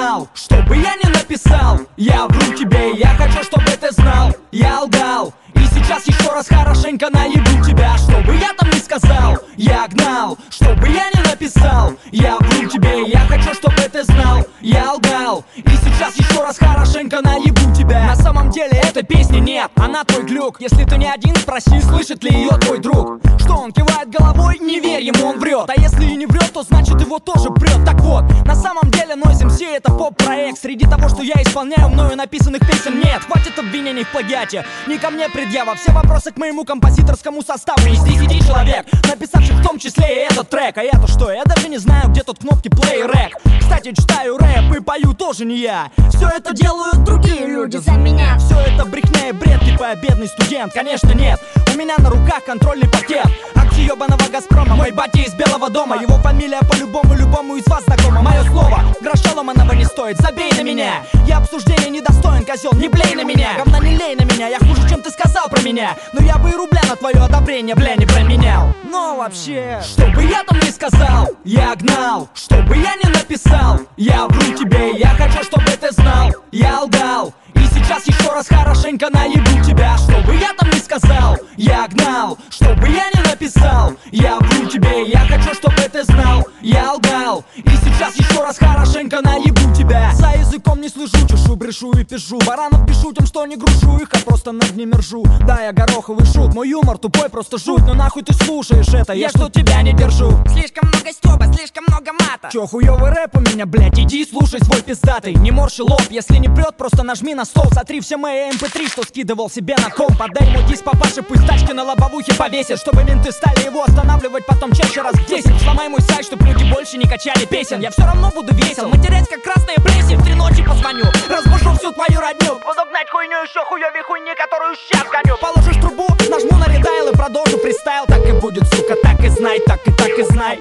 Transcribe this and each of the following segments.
гнал, чтобы я не написал. Я вру тебе, я хочу, чтобы ты знал. Я лгал, и сейчас еще раз хорошенько наебу тебя. Чтобы я там не сказал, я гнал, чтобы я не написал. Я вру тебе, я хочу, чтобы ты знал. Я лгал, и сейчас еще раз хорошенько наебу тебя. На самом деле этой песни нет, она твой глюк. Если ты не один, спроси, слышит ли ее твой друг. Что он кивает головой, не верь ему, он врет. А если и не врет, то значит его тоже прет. Так вот, на самом деле Noise MC это поп-проект. Среди того, что я исполняю, мною написанных песен нет. Хватит обвинений в плагиате, не ко мне предъява. Все вопросы к моему композиторскому составу. Из 10 человек, написавших в том числе и этот трек. А я-то что? Я даже не знаю, где тут кнопки play и рек. Кстати, читаю рэп и пою тоже не я. Все это делают другие люди за меня. Все это брехня и бред, типа я бедный студент. Конечно нет, у меня на руках контрольный пакет. Акции ебаного Газпрома, мой батя из Белого дома. Его фамилия по-любому, любому из вас знакома. Мое слово, гроша ломаного не стоит, забей на меня. Я обсуждения недостоин, козел, не блей на меня. Говна не лей на меня, я хуже, чем ты сказал про меня. Но я бы и рубля на твое одобрение, бля, не променял. Но вообще, чтобы я там не сказал, я гнал, чтобы я не написал. Я вру тебе, я хочу, чтобы ты знал. Я лгал, и сейчас еще раз хорошенько наебу тебя. Чтобы я там не сказал, я гнал, чтобы я не написал. Я вру тебе, я хочу, чтобы ты знал. Я лгал, и сейчас еще раз хорошенько наебу тебя. За языком не слышу, чешу, брешу и пишу. Баранов пишу тем, что не грушу их, а просто над ними ржу. Да, я гороховый шут, мой юмор тупой, просто жуть. Но нахуй ты слушаешь это, я что тебя не держу. Слишком много стёба, слишком много мата. Чё, хуёвый рэп у меня, блядь, иди слушай свой пиздатый. Не морщи лоб, если не прёт, просто нажми на стол. Сотри все мои mp3, что скидывал себе на комп. Отдай ему диск папаше, пусть тачки на лобовухе повесит. Чтобы менты стали его останавливать потом чаще раз в 10. Сломай мой сайт, чтоб люди больше не качали песен. Я все равно буду весел, матерять как красные плеси. В 3 ночи позвоню, разбушу всю твою родню. Буду гнать хуйню еще хуёвей хуйни, которую сейчас гоню. Положишь трубу, нажму на редайл и продолжу фристайл. Так и будет, сука, так и знай, так и знай.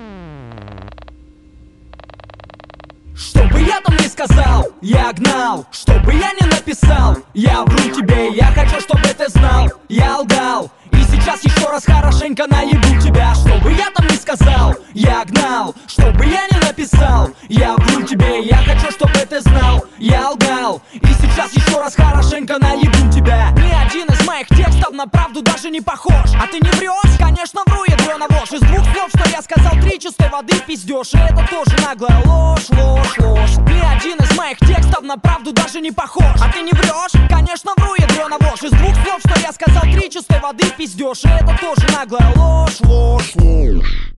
Чтобы я там не сказал, я гнал, чтобы я не написал. Я вру тебе, я хочу, чтобы ты знал. Я лгал, и сейчас еще раз хорошенько наебу тебя. Чтобы я там не сказал, я гнал, чтобы я не написал. Я вру тебе, я хочу, чтобы ты знал. Я лгал, и сейчас еще раз хорошенько наебу тебя. Ни один из моих текстов на правду даже не похож. А ты не врешь? Конечно вру, ядрёна навож. Из 2 слов, что я сказал, 3 чистой воды пиздёшь. И это тоже наглая ложь, ложь, ложь. Ни один из моих текстов на правду даже не похож. А ты не врешь? Конечно вру, ядрёна навож. Из 2 слов, что я сказал, 3 чистой воды пиздёшь. И это тоже наглая ложь, ложь, ложь.